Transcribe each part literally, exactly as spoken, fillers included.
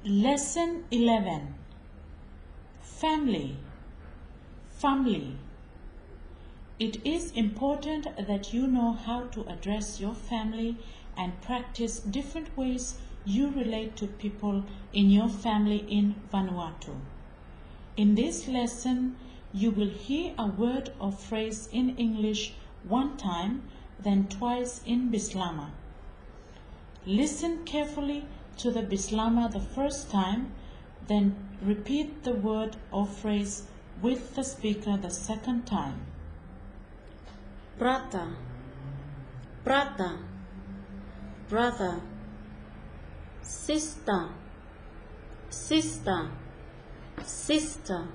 Lesson eleven. Family. Family. It is important that you know how to address your family and practice different ways you relate to people in your family in Vanuatu. In this lesson, you will hear a word or phrase in English one time, then twice in Bislama. Listen carefully to the Bislama the first time, then repeat the word or phrase with the speaker the second time. Brother, brother, brother. Sister, sister, sister.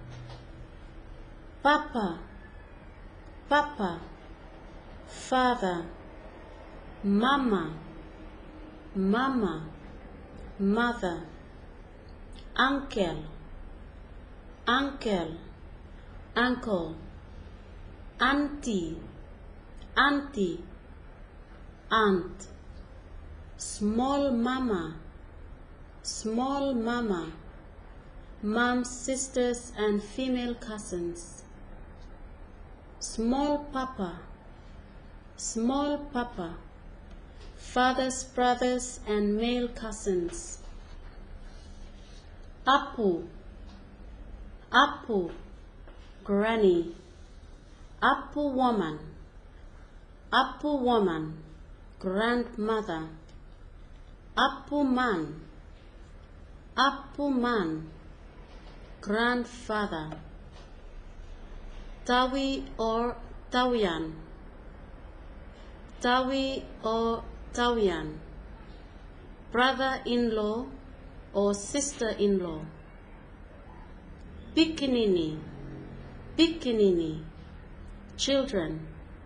Papa, papa, father. Mama, mama, mother. Uncle, uncle, uncle. Auntie, auntie, aunt. Small mama, small mama. Mom's sisters and female cousins. Small papa, small papa. Father's brothers and male cousins. Apu, apu, granny. Apu woman, apu woman, grandmother. Apu man, apu man, grandfather. Tawi or Tawian, Tawi or Tawian, brother-in-law or sister-in-law. Pikinini, pikinini, children.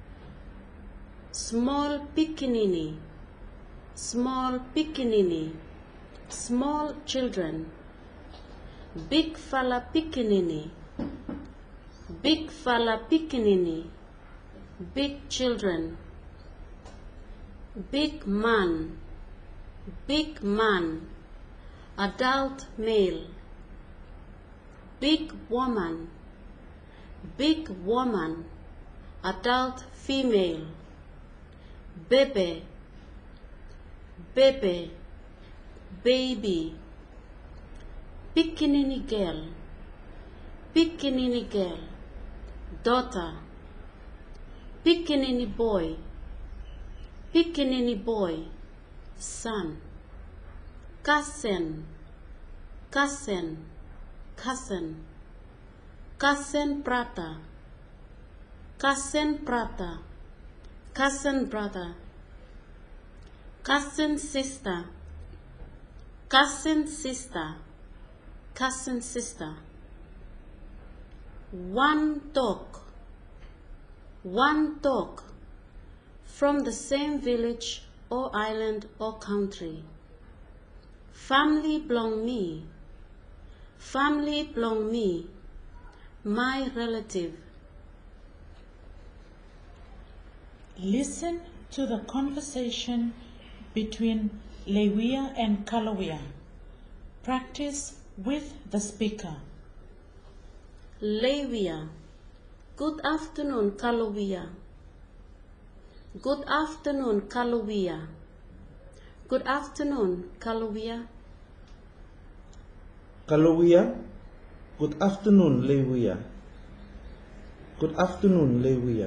Small pikinini, small pikinini, small children. Big fella pikinini, big fella pikinini, big children. Big man, big man, adult male. Big woman, big woman, adult female. Bebe, bebe, baby. Pikinini girl, pikinini girl, daughter. Pikinini boy, pikinini boy, son. Cousin, cousin, cousin. Cousin brother, cousin brother, cousin brother. Cousin sister, cousin sister, cousin sister. One dog, one dog, from the same village or island or country. Family belong me, family belong me, my relative. Listen to the conversation between Lewia and Kalawia. Practice with the speaker. Lewia, good afternoon, Kalawia. Good afternoon, Kalawia. Good afternoon, Kalawia. Kalawia, good afternoon, Lewia. Good afternoon, Lewia.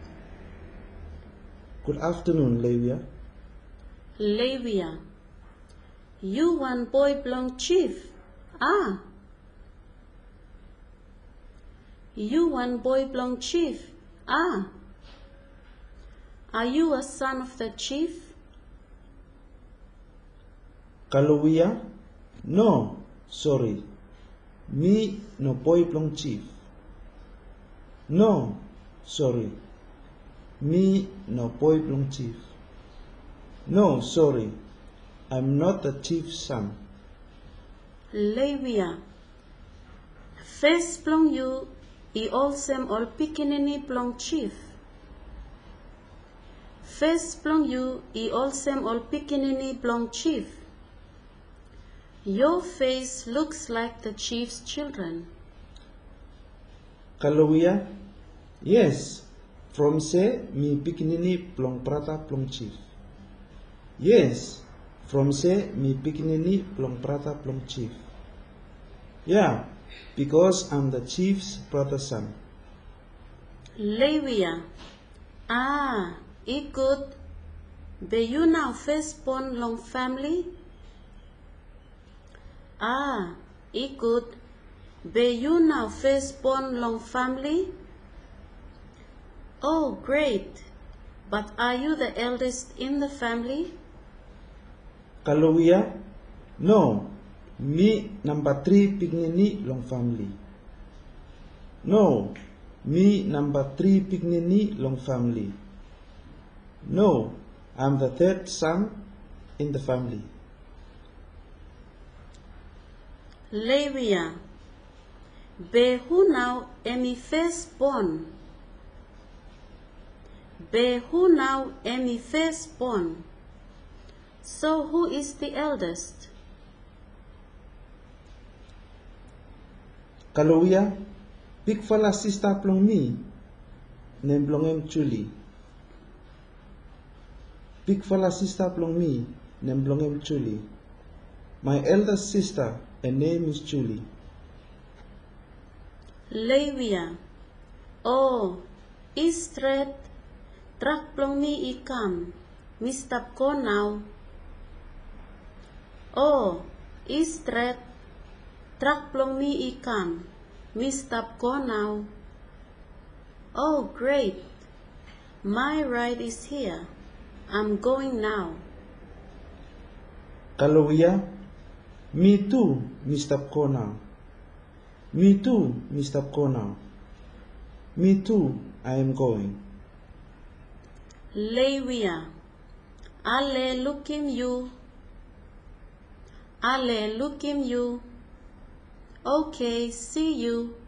Good afternoon, Lewia. Lewia, you one boy belong chief. Ah. You one boy belong chief. Ah. Are you a son of the chief? Kalawia, no, sorry. Me no boy belong chief. No, sorry. Me no boy belong chief. No, sorry. I'm not the chief's son. Lewia, first belong you, I olsem ol pikinini belong chief. First belong you, I olsem ol pikinini belong chief. Your face looks like the chief's children. Kalawia? Yes. From se mi pikinini plong prata plong chief. Yes. From se mi pikinini plong prata plong chief. Yeah, because I'm the chief's brother son. Lewia. Ah, ikut. Be you now firstborn long family? Ah, ikut. Be you now firstborn long family? Oh, great. But are you the eldest in the family? Kalawia? No. Me number three pikinini long family. No. Me number three pikinini long family. No. I'm the third son in the family. Lewia. Be who now emi firstborn? Be who now emi firstborn? So who is the eldest? Kalawia, big fella sister plong me, name blongem Julie. Big fella sister plong me, name blongem Julie. My eldest sister, her name is Julie. Lewia. Oh, istret. Trak plong mi ikam. Mistap ko now. Oh, istret. Trak plong mi ikam. Mistap ko now. Oh, great. My ride is here. I'm going now. Kalawia, me too, Mister Kona. Me too, Mister Kona. Me too, I am going. Lewia. Ale looking you. Ale looking you. Okay, see you.